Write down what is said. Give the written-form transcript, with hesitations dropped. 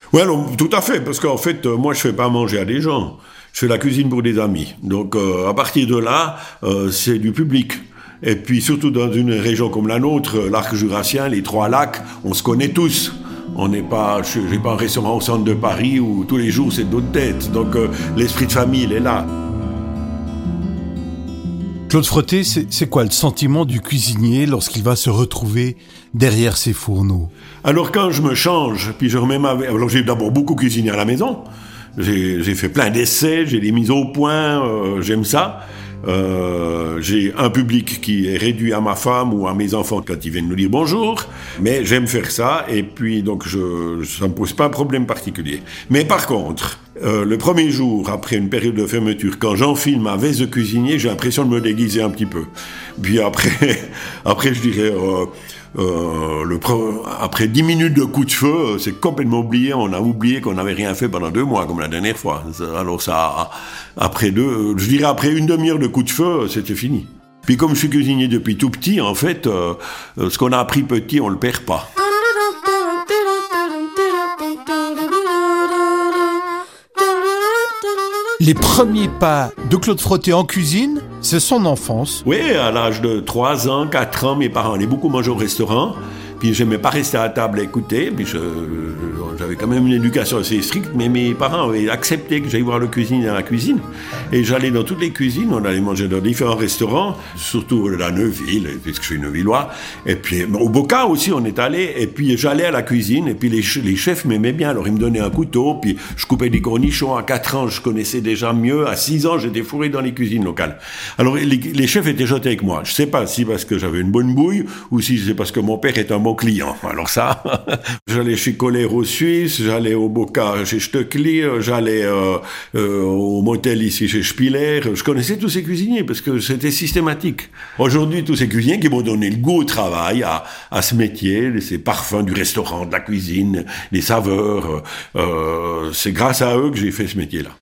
Ouais, non, tout à fait, parce qu'en fait, moi, je fais pas manger à des gens. Je fais la cuisine pour des amis. Donc, à partir de là, c'est du public. Et puis, surtout dans une région comme la nôtre, l'arc jurassien, les Trois Lacs, on se connaît tous. On n'est pas, j'ai pas un restaurant au centre de Paris où tous les jours c'est d'autres têtes. Donc, l'esprit de famille, il est là. Claude Frotté, c'est quoi le sentiment du cuisinier lorsqu'il va se retrouver derrière ses fourneaux? Alors quand je me change, puis je remets alors j'ai d'abord beaucoup cuisiné à la maison. J'ai fait plein d'essais, j'ai des mises au point, j'aime ça. J'ai un public qui est réduit à ma femme ou à mes enfants quand ils viennent nous dire bonjour, mais j'aime faire ça et puis donc ça me pose pas un problème particulier. Mais par contre, le premier jour après une période de fermeture, quand j'enfile ma veste de cuisinier, j'ai l'impression de me déguiser un petit peu. Puis après je dirais après 10 minutes de coup de feu, c'est complètement oublié. On a oublié qu'on n'avait rien fait pendant 2 mois, comme la dernière fois. Alors ça, après une demi-heure de coup de feu, c'était fini. Puis comme je suis cuisinier depuis tout petit, en fait, ce qu'on a appris petit, on le perd pas. Les premiers pas de Claude Frotté en cuisine, c'est son enfance. Oui, à l'âge de 3 ans, 4 ans, mes parents allaient beaucoup manger au restaurant. Puis j'aimais pas rester à table à écouter. Puis j'avais quand même une éducation assez stricte, mais mes parents avaient accepté que j'aille voir le cuisinier dans la cuisine. Et j'allais dans toutes les cuisines, on allait manger dans différents restaurants, surtout à Neuville, puisque je suis neuvillois. Et puis au Boca aussi, on est allé. Et puis j'allais à la cuisine, et puis les chefs m'aimaient bien. Alors ils me donnaient un couteau, puis je coupais des cornichons. À 4 ans, je connaissais déjà mieux. À 6 ans, j'étais fourré dans les cuisines locales. Alors les chefs étaient gentils avec moi. Je sais pas si parce que j'avais une bonne bouille, ou si c'est parce que mon père est un bon client. Alors ça, j'allais chez Colère Suisse, j'allais au Boca chez Stöckli, j'allais au motel ici chez Spiller. Je connaissais tous ces cuisiniers parce que c'était systématique. Aujourd'hui, tous ces cuisiniers qui m'ont donné le goût au travail, à ce métier, ces parfums du restaurant, de la cuisine, les saveurs, c'est grâce à eux que j'ai fait ce métier-là.